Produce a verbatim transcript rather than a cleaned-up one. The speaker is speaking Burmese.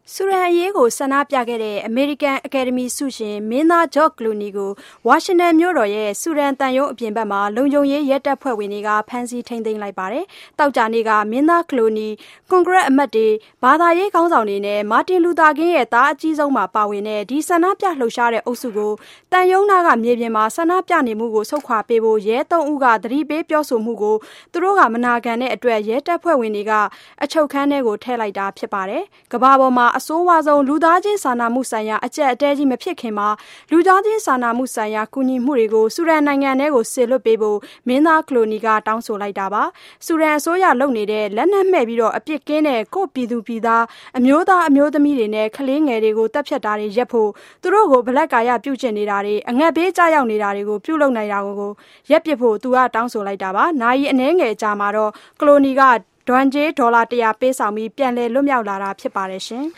ဆူရန်အရေးကိုဆန္ဒပြခဲ့တဲ့အမေရိကန်အကယ်ဒမီဆုရှင်မင်းသားဂျော့ကလူနီကိုဝါရှင်တန်မြို့တော်ရဲ့ဆူရန်တန်ရုံးအပြင်ဘက်မှာလုံခြုံရေးရဲတပ်ဖွဲ့ဝင်တွေကဖမ်းဆီးထိန်းသိမ်းလိုက်ပါတယ်။တောက်ကြနေ့ကမင်းသားကလူနီကွန်ဂရက်အမတ်တွေဘာသာရေးခေါင်းဆောင်တွေနဲ့မာတင်လူသာကင်းရဲ့သားအကြီးဆုံးမှာပါဝင်တဲ့ဒီဆန္ဒပြလှုပ်ရှားတဲ့အုပ်စုကိုတန်ရုံးနာကမြေပြင်မှာဆန္ဒပြနေမှုကိုဆုတ်ခွာပေးဖို့ရဲသုံးဦးကသတိပေးပြောဆိုမှုကိုသူတို့ကမနာခံတဲ့အတွက်ရဲတပ်ဖွဲ့ဝင်တွေကအချုပ်ခန်းထဲကိုထည့်လိုက်တာဖြစ်ပါတယ်။ကမ္ဘာပေါ်မှာအဆိုးဝါးဆုံးလူသားချင်းစာနာမှုဆိုင်ရာအကျပ်အတည်းကြီးမဖြစ်ခင်မှာလူသားချင်းစာနာမှုဆိုင်ရာကူညီမှုတွေကိုဆူရန်နိုင်ငံထဲကိုဆေလွတ်ပေးဖို့မင်းသားကလိုနီကတောင်းဆိုလိုက်တာပါဆူရန်အစိုးရလုပ်နေတဲ့လက်နက်မဲ့ပြီးတော့အပြစ်ကင်းတဲ့ကိုပြည်သူပြည်သားအမျိုးသားအမျိုးသမီးတွေနဲ့ကလေးငယ်တွေကိုတပ်ဖြတ်တာတွေရပ်ဖို့သူတို့ကိုဘလက်ကာရပြုကျင့်နေတာတွေအငတ်ဘေးကြောက်ရောက်နေတာတွေကိုပြုလုပ်နေတာကိုရပ်ပစ်ဖို့သူကတောင်းဆိုလိုက်တာပါနိုင်အနှဲငယ်ကြာမှာတော့ကလိုနီကဒွမ်ဂျေးဒေါ်လာတရာပေးဆောင်ပြီးပြန်လည်လွတ်မြောက်လာတာဖြစ်ပါတယ်ရှင်